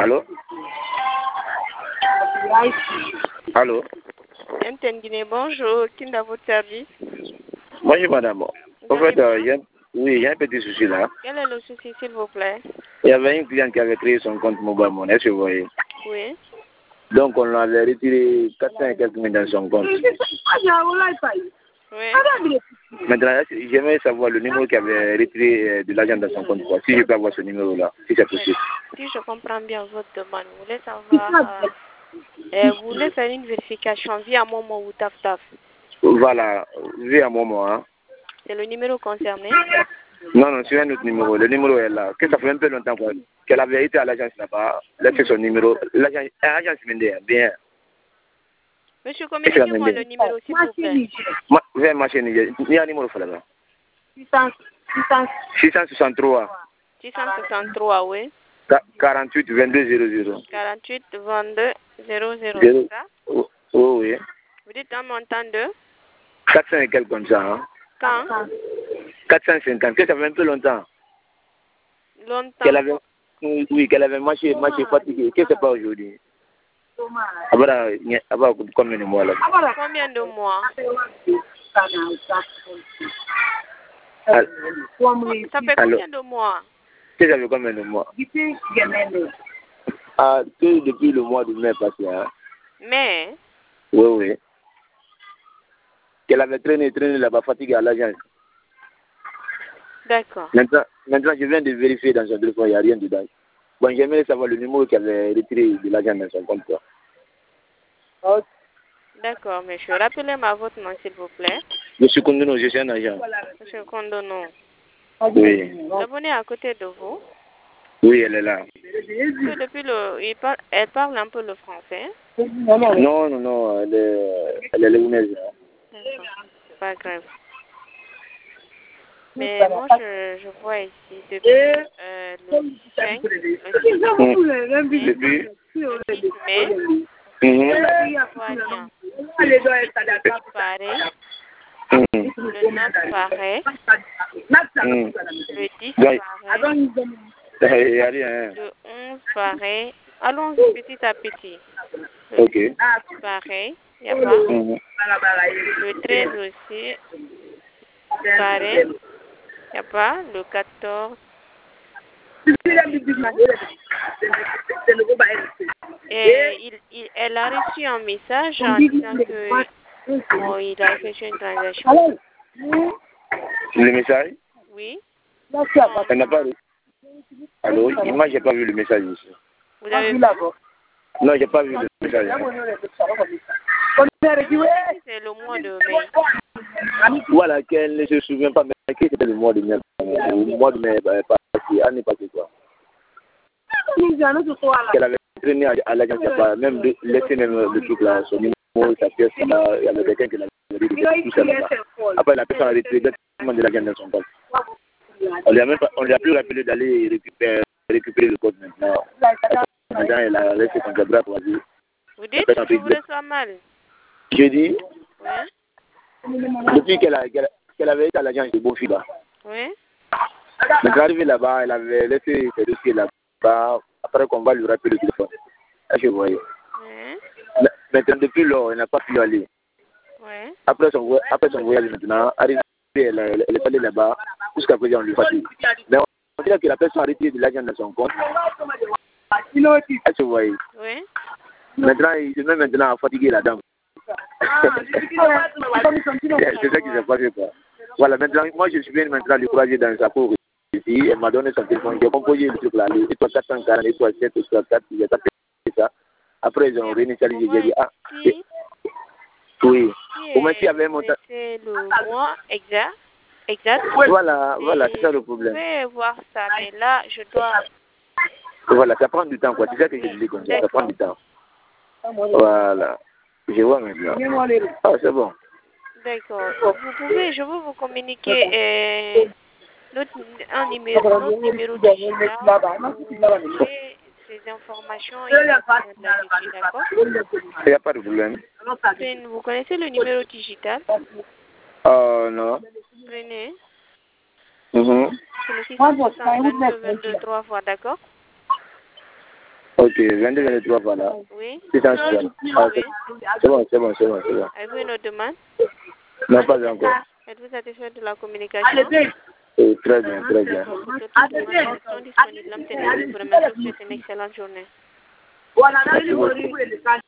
Allô? Allô? MTN Guinée, bonjour. Qui est à votre service? Bonjour madame. En fait, il y a un petit souci là. Quel est le souci, s'il vous plaît? Il y avait une cliente qui avait créé son compte mobile money, est-ce que vous voyez? Oui. Donc on avait retiré 400 et quelques mille dans son compte. Oui. Maintenant, j'aimerais savoir le numéro qui avait retiré de l'argent dans son compte. Quoi. Si je peux avoir ce numéro-là, si c'est possible. Si je comprends bien votre demande, vous voulez savoir, vous voulez faire une vérification via Momo ou TafTaf? Voilà, vu à un moment. Hein. C'est le numéro concerné? Non, non, c'est un autre numéro. Le numéro est là. Que ça fait un peu longtemps qu'elle avait été à l'agence là-bas. Là, c'est son numéro. L'agence Mende, bien. Monsieur, communiquez-moi le numéro, s'il vous plaît. Vous avez ma chaîne, il y a un numéro là-bas. 663. 663, oui. 48 22 00. 48 22 00, c'est ça? Oh, oui. Vous dites un montant de 400 et quelques comme ça. Hein. quand? 450, que ça fait un peu longtemps. Longtemps. Oui, qu'elle avait marché fatigué. Que c'est pas aujourd'hui. Combien de mois là? Combien de mois? Ça fait combien de mois? Que ça fait combien de mois? Que depuis le mois de mai passé. Hein. Mais? Oui, oui. Qu'elle avait traîné là-bas, fatiguée à l'agence. D'accord. Maintenant, je viens de vérifier dans son téléphone, il n'y a rien dedans. Bon, j'aimerais savoir le numéro qu'elle avait retiré de l'agent dans son compte. D'accord, monsieur. Rappelez-moi votre nom, s'il vous plaît. Monsieur Kondono, je suis un agent. Monsieur Kondono. Oui. L'abonné à côté de vous. Oui, elle est là. Que depuis elle parle un peu le français. Non, non, non, elle est léonaise. D'accord. Pas grave. Mais moi, je vois ici depuis le 5, Depuis le 6 mai, voilà. Pareil. Le 9 pareil. Le 10 pareil. Il n'y a rien. Le 11 pareil. Allons-y petit à petit. Le 12 pareil. Il n'y a pas. Le 13 aussi. Pareil. Il n'y a pas. Le 14. Et elle a reçu un message en disant que il a effectué une transaction. Le message? Oui. Elle n'a pas reçu. Allô? Moi, j'ai pas vu le message ici. Vous avez vu? Non, j'ai pas vu le message. C'est le mois de mai. Voilà, qu'elle ne se souvient pas, mais que c'était le mois de mai. Le mois de mai, année passée, quoi. Qu'elle avait traîné à l'agence, même laissé même le truc là, son numéro, sa pièce là, il y avait quelqu'un qui l'avait dit tout ça là. Après, la personne a retiré directement de l'agence dans son compte. On lui a plus rappelé d'aller récupérer le code maintenant. Maintenant, elle a laissé son bras pour dire. Vous dites que je vous reçois mal. Je dis, Oui. depuis qu'elle avait été à l'agence de Beaufils, Oui. mais arrivé là-bas, elle avait laissé ses dossiers là-bas. Après qu'on va lui rappeler le téléphone. Là, je voyais. Oui. Maintenant, depuis lors, elle n'a pas pu aller. Oui. Après son voyage maintenant, arrivé, elle est allée là-bas. Jusqu'à présent, on lui fatigue. Mais on dirait que la personne a retiré de l'argent dans son compte. Est-ce que vous voyez? Oui. Maintenant, il se met maintenant à fatiguer la dame. C'est ça qui s'est passé, quoi. Voilà, maintenant, moi, je suis venu maintenant lui courager dans sa peau. Ici, elle m'a donné son téléphone, j'ai composé le truc là, l'étoile 440, l'étoile 7, l'étoile 4, j'ai tapé ça. Après, ils ont réinitialisé, j'ai dit, oui. Au moins, s'il y avait un montant. C'est le mois exact. Voilà, c'est ça le problème. Je vais voir ça, mais là, je dois... Voilà, ça prend du temps, quoi. C'est ça que je dis comme ça, ça prend du temps. Voilà. Je vois maintenant. Ah, c'est bon. D'accord. Je veux vous communiquer un numéro digital. Vous voulez ces informations et là-dessus, d'accord? Il n'y a pas de problème. Vous connaissez le numéro digital? Non. Prenez. C'est le 662 22 3 fois, d'accord? Ok, 22, 23, voilà. Oui. 660. Ah, Oui. c'est bon. Avez-vous une autre demande? Non, pas encore. Êtes-vous satisfait de la communication? Très bien. Toutes les demandes sont disponibles. Pour une excellente journée. Merci beaucoup.